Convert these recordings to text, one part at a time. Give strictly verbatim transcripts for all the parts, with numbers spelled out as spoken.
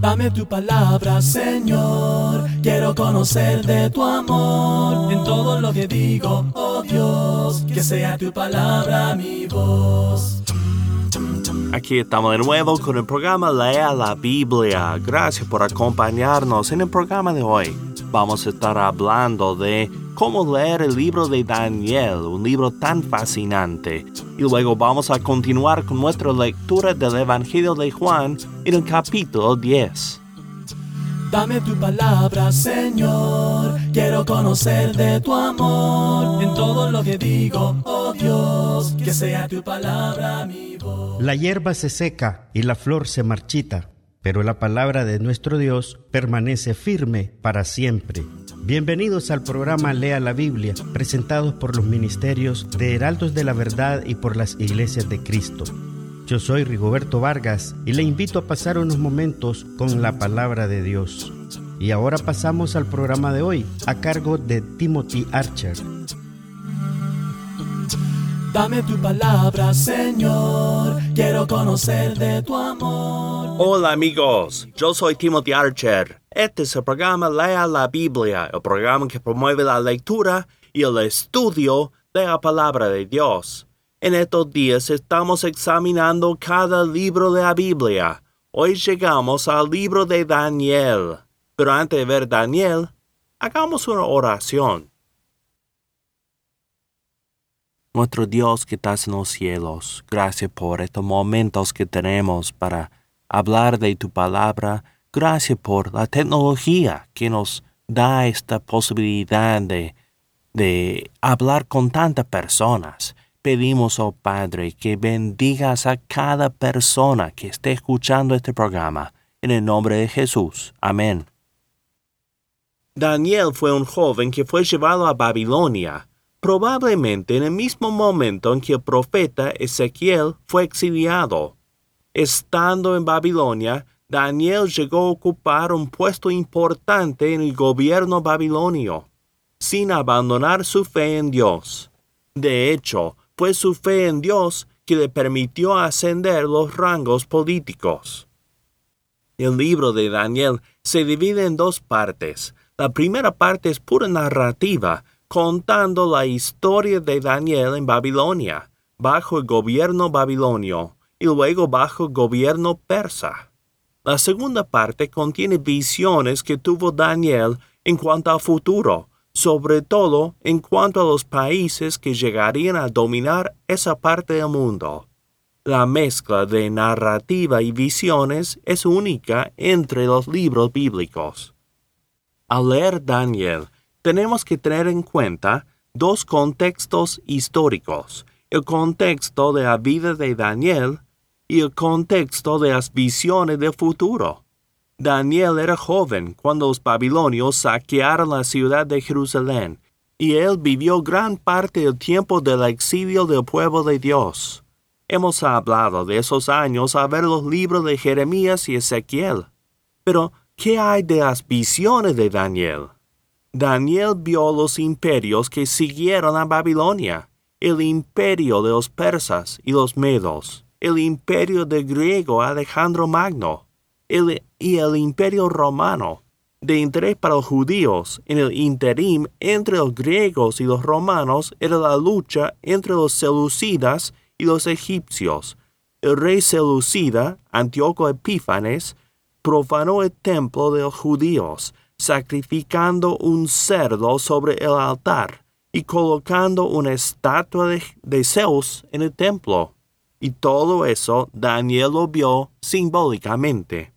Dame tu palabra, Señor, quiero conocer de tu amor. En todo lo que digo, oh Dios, que sea tu palabra mi voz. Aquí estamos de nuevo con el programa Lea la Biblia. Gracias por acompañarnos en el programa de hoy. Vamos a estar hablando de cómo leer el libro de Daniel, un libro tan fascinante. Y luego vamos a continuar con nuestra lectura del Evangelio de Juan en el capítulo diez. Dame tu palabra, Señor, quiero conocer de tu amor. En todo lo que digo, oh Dios, que sea tu palabra mi voz. La hierba se seca y la flor se marchita, pero la palabra de nuestro Dios permanece firme para siempre. Bienvenidos al programa Lea la Biblia, presentados por los ministerios de Heraldos de la Verdad y por las Iglesias de Cristo. Yo soy Rigoberto Vargas y le invito a pasar unos momentos con la palabra de Dios. Y ahora pasamos al programa de hoy, a cargo de Timothy Archer. Dame tu palabra, Señor, quiero conocer de tu amor. Hola amigos, yo soy Timothy Archer. Este es el programa Lea la Biblia, el programa que promueve la lectura y el estudio de la palabra de Dios. En estos días estamos examinando cada libro de la Biblia. Hoy llegamos al libro de Daniel. Pero antes de ver Daniel, hagamos una oración. Nuestro Dios que estás en los cielos, gracias por estos momentos que tenemos para hablar de tu palabra. Gracias por la tecnología que nos da esta posibilidad de, de hablar con tantas personas. Pedimos, oh Padre, que bendigas a cada persona que esté escuchando este programa. En el nombre de Jesús. Amén. Daniel fue un joven que fue llevado a Babilonia, probablemente en el mismo momento en que el profeta Ezequiel fue exiliado. Estando en Babilonia, Daniel llegó a ocupar un puesto importante en el gobierno babilonio, sin abandonar su fe en Dios. De hecho, fue su fe en Dios que le permitió ascender los rangos políticos. El libro de Daniel se divide en dos partes. La primera parte es pura narrativa, contando la historia de Daniel en Babilonia, bajo el gobierno babilonio, y luego bajo el gobierno persa. La segunda parte contiene visiones que tuvo Daniel en cuanto al futuro, sobre todo en cuanto a los países que llegarían a dominar esa parte del mundo. La mezcla de narrativa y visiones es única entre los libros bíblicos. Al leer Daniel, tenemos que tener en cuenta dos contextos históricos: el contexto de la vida de Daniel y el contexto de las visiones del futuro. Daniel era joven cuando los babilonios saquearon la ciudad de Jerusalén, y él vivió gran parte del tiempo del exilio del pueblo de Dios. Hemos hablado de esos años al ver los libros de Jeremías y Ezequiel. Pero, ¿qué hay de las visiones de Daniel? Daniel vio los imperios que siguieron a Babilonia, el imperio de los persas y los medos, el imperio del griego Alejandro Magno, el, y el imperio romano. De interés para los judíos, en el interim entre los griegos y los romanos era la lucha entre los seleucidas y los egipcios. El rey seleucida, Antíoco Epífanes, profanó el templo de los judíos, sacrificando un cerdo sobre el altar y colocando una estatua de, de Zeus en el templo. Y todo eso Daniel lo vio simbólicamente.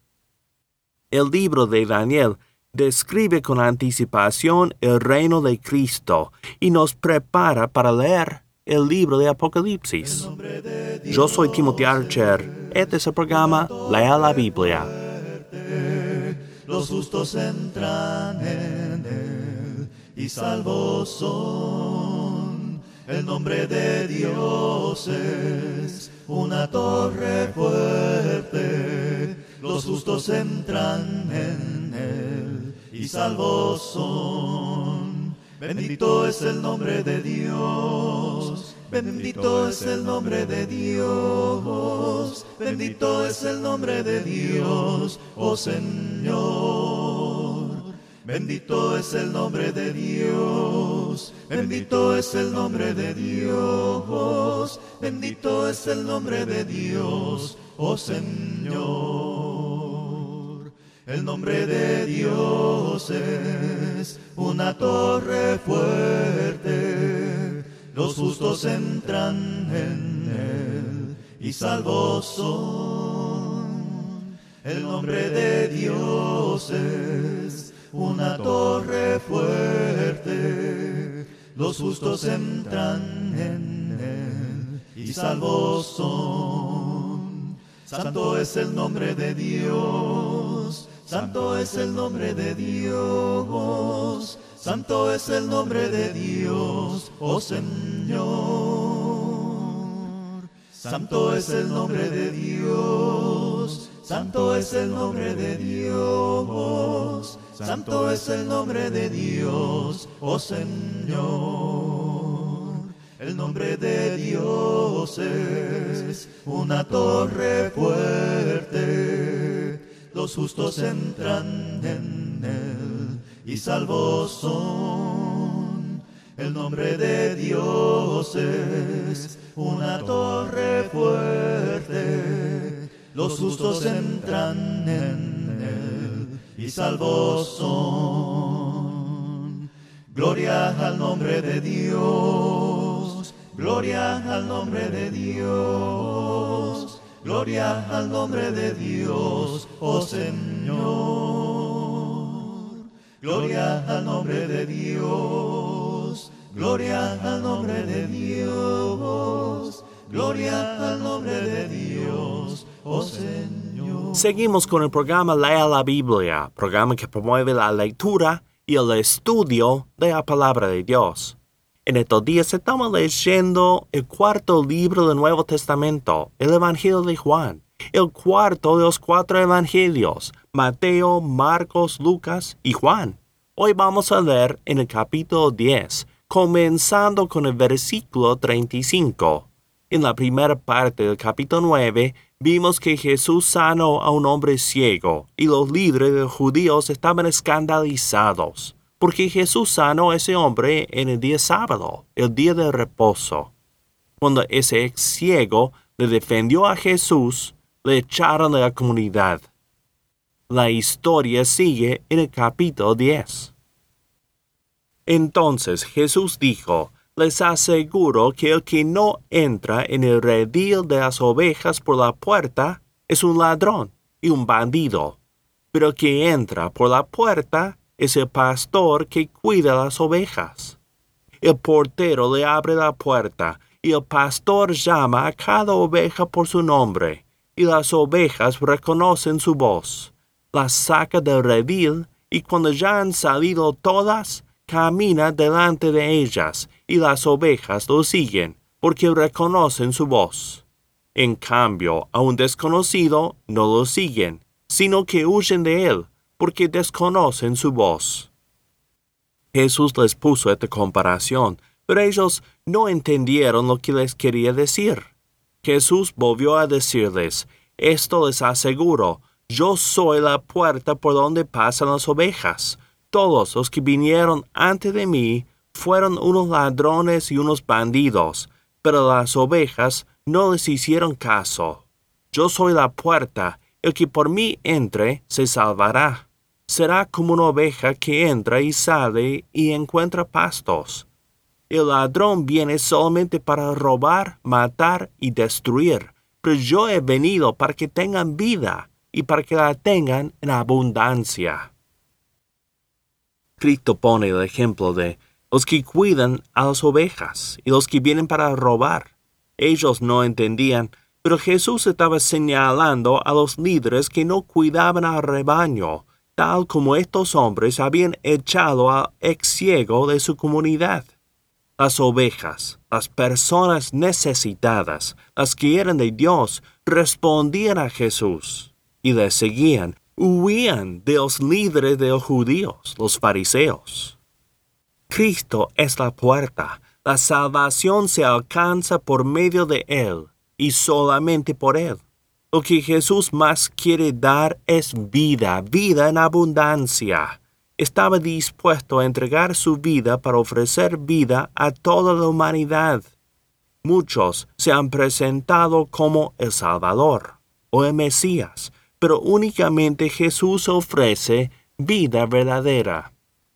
El libro de Daniel describe con anticipación el reino de Cristo y nos prepara para leer el libro de Apocalipsis. Yo soy Timothy Archer. Este es el programa Lea la Biblia. Los justos entran en él y salvos son. El nombre de Dios es una torre fuerte. Los justos entran en él y salvos son. Bendito es el nombre de Dios Bendito es el nombre de Dios, bendito es el nombre de Dios, oh Señor. Bendito es el nombre de Dios, bendito es el nombre de Dios, bendito es el nombre de Dios, oh Señor. El nombre de Dios es una torre fuerte, los justos entran en él y salvos son. El nombre de Dios es una torre fuerte, los justos entran en él y salvos son. Santo es el nombre de Dios, santo es el nombre de Dios, santo es el nombre de Dios, oh Señor. Santo es el nombre de Dios, santo es el nombre de Dios, santo es el nombre de Dios, oh Señor. El nombre de Dios es una torre fuerte, los justos entran en él y salvos son. El nombre de Dios es una torre fuerte, los justos entran en él y salvos son. Gloria al nombre de Dios, gloria al nombre de Dios, gloria al nombre de Dios, oh Señor. Gloria al nombre de Dios, gloria al nombre de Dios, gloria al nombre de Dios, oh Señor. Seguimos con el programa Lea la Biblia, programa que promueve la lectura y el estudio de la palabra de Dios. En estos días estamos leyendo el cuarto libro del Nuevo Testamento, el Evangelio de Juan, el cuarto de los cuatro evangelios, Mateo, Marcos, Lucas y Juan. Hoy vamos a leer en el capítulo diez, comenzando con el versículo treinta y cinco. En la primera parte del capítulo nueve, vimos que Jesús sanó a un hombre ciego, y los líderes de los judíos estaban escandalizados, porque Jesús sanó a ese hombre en el día sábado, el día de reposo. Cuando ese ex ciego le defendió a Jesús, le echaron de la comunidad. La historia sigue en el capítulo diez. Entonces Jesús dijo: les aseguro que el que no entra en el redil de las ovejas por la puerta es un ladrón y un bandido. Pero el que entra por la puerta es el pastor que cuida las ovejas. El portero le abre la puerta y el pastor llama a cada oveja por su nombre, y las ovejas reconocen su voz. Las saca del redil y cuando ya han salido todas, camina delante de ellas, y las ovejas lo siguen, porque reconocen su voz. En cambio, a un desconocido no lo siguen, sino que huyen de él, porque desconocen su voz. Jesús les puso esta comparación, pero ellos no entendieron lo que les quería decir. Jesús volvió a decirles: esto les aseguro, yo soy la puerta por donde pasan las ovejas. Todos los que vinieron antes de mí fueron unos ladrones y unos bandidos, pero las ovejas no les hicieron caso. Yo soy la puerta, el que por mí entre se salvará. Será como una oveja que entra y sale y encuentra pastos. El ladrón viene solamente para robar, matar y destruir, pero yo he venido para que tengan vida y para que la tengan en abundancia. Cristo pone el ejemplo de los que cuidan a las ovejas y los que vienen para robar. Ellos no entendían, pero Jesús estaba señalando a los líderes que no cuidaban al rebaño, tal como estos hombres habían echado al ex ciego de su comunidad. Las ovejas, las personas necesitadas, las que eran de Dios, respondían a Jesús y le seguían. Huían de los líderes de los judíos, los fariseos. Cristo es la puerta, La salvación se alcanza por medio de Él y solamente por Él. Lo que Jesús más quiere dar es vida, vida en abundancia. Estaba dispuesto a entregar su vida para ofrecer vida a toda la humanidad. Muchos se han presentado como el Salvador o el Mesías, pero únicamente Jesús ofrece vida verdadera.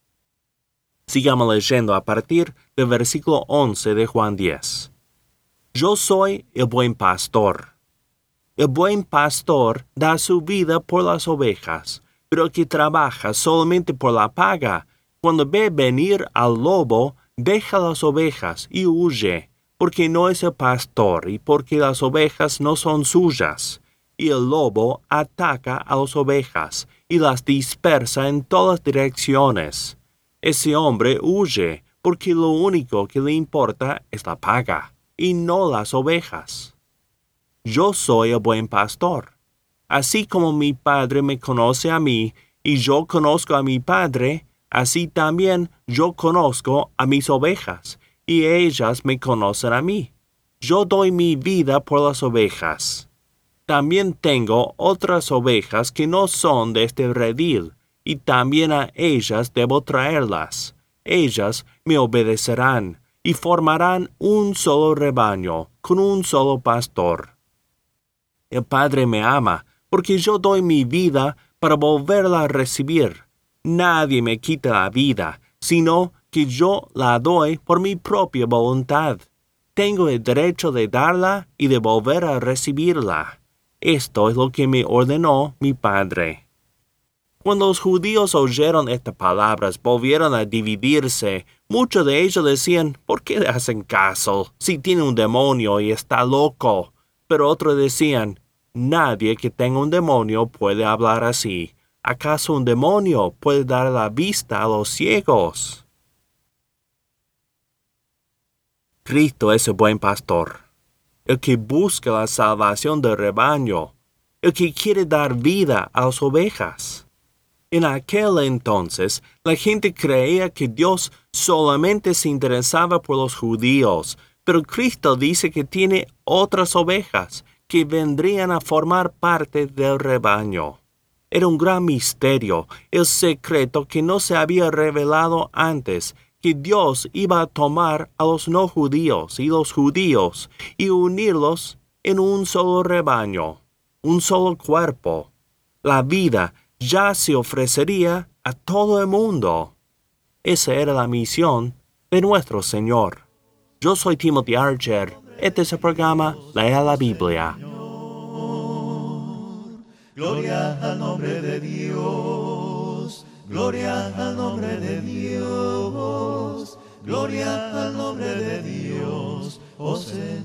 Sigamos leyendo a partir del versículo once de Juan diez. Yo soy el buen pastor. El buen pastor da su vida por las ovejas, pero el que trabaja solamente por la paga, cuando ve venir al lobo, deja las ovejas y huye, porque no es el pastor y porque las ovejas no son suyas. Y el lobo ataca a las ovejas y las dispersa en todas direcciones. Ese hombre huye porque lo único que le importa es la paga y no las ovejas. Yo soy el buen pastor. Así como mi Padre me conoce a mí y yo conozco a mi Padre, así también yo conozco a mis ovejas y ellas me conocen a mí. Yo doy mi vida por las ovejas. También tengo otras ovejas que no son de este redil, y también a ellas debo traerlas. Ellas me obedecerán, y formarán un solo rebaño, con un solo pastor. El Padre me ama, porque yo doy mi vida para volverla a recibir. Nadie me quita la vida, sino que yo la doy por mi propia voluntad. Tengo el derecho de darla y de volver a recibirla. Esto es lo que me ordenó mi Padre. Cuando los judíos oyeron estas palabras, volvieron a dividirse. Muchos de ellos decían, ¿por qué le hacen caso? Si tiene un demonio y está loco. Pero otros decían, nadie que tenga un demonio puede hablar así. ¿Acaso un demonio puede dar la vista a los ciegos? Cristo es el buen pastor, el que busca la salvación del rebaño, el que quiere dar vida a las ovejas. En aquel entonces, la gente creía que Dios solamente se interesaba por los judíos, pero Cristo dice que tiene otras ovejas que vendrían a formar parte del rebaño. Era un gran misterio, el secreto que no se había revelado antes, que Dios iba a tomar a los no judíos y los judíos y unirlos en un solo rebaño, un solo cuerpo. La vida ya se ofrecería a todo el mundo. Esa era la misión de nuestro Señor. Yo soy Timothy Archer. Este es el programa Lea la Biblia. Gloria al nombre de Dios, gloria al nombre de Dios, gloria al nombre de Dios, oh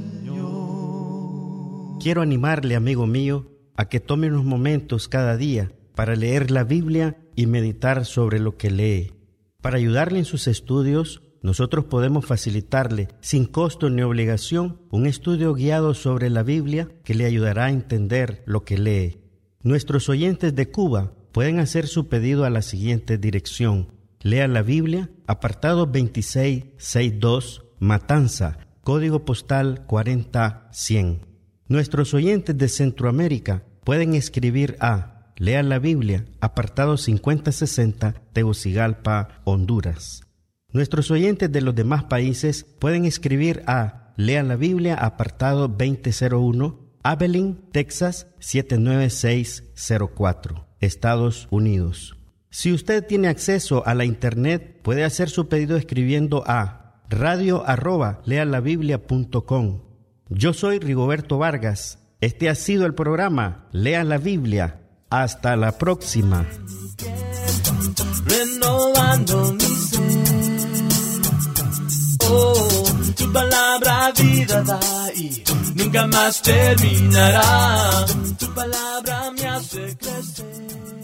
Señor. Quiero animarle, amigo mío, a que tome unos momentos cada día para leer la Biblia y meditar sobre lo que lee. Para ayudarle en sus estudios, nosotros podemos facilitarle, sin costo ni obligación, un estudio guiado sobre la Biblia que le ayudará a entender lo que lee. Nuestros oyentes de Cuba pueden hacer su pedido a la siguiente dirección. Lea la Biblia, apartado veintiséis sesenta y dos, Matanza, código postal cuarenta cien. Nuestros oyentes de Centroamérica pueden escribir a Lea la Biblia, apartado cincuenta sesenta, Tegucigalpa, Honduras. Nuestros oyentes de los demás países pueden escribir a Lea la Biblia, apartado veinte cero uno, Abilene, Texas siete nueve seis cero cuatro, Estados Unidos. Si usted tiene acceso a la internet, puede hacer su pedido escribiendo a radio arroba lealabiblia punto com. Yo soy Rigoberto Vargas. Este ha sido el programa Lea la Biblia. Hasta la próxima. Renovando mi ser. Oh, tu palabra vida da y nunca más terminará. Tu palabra me hace crecer.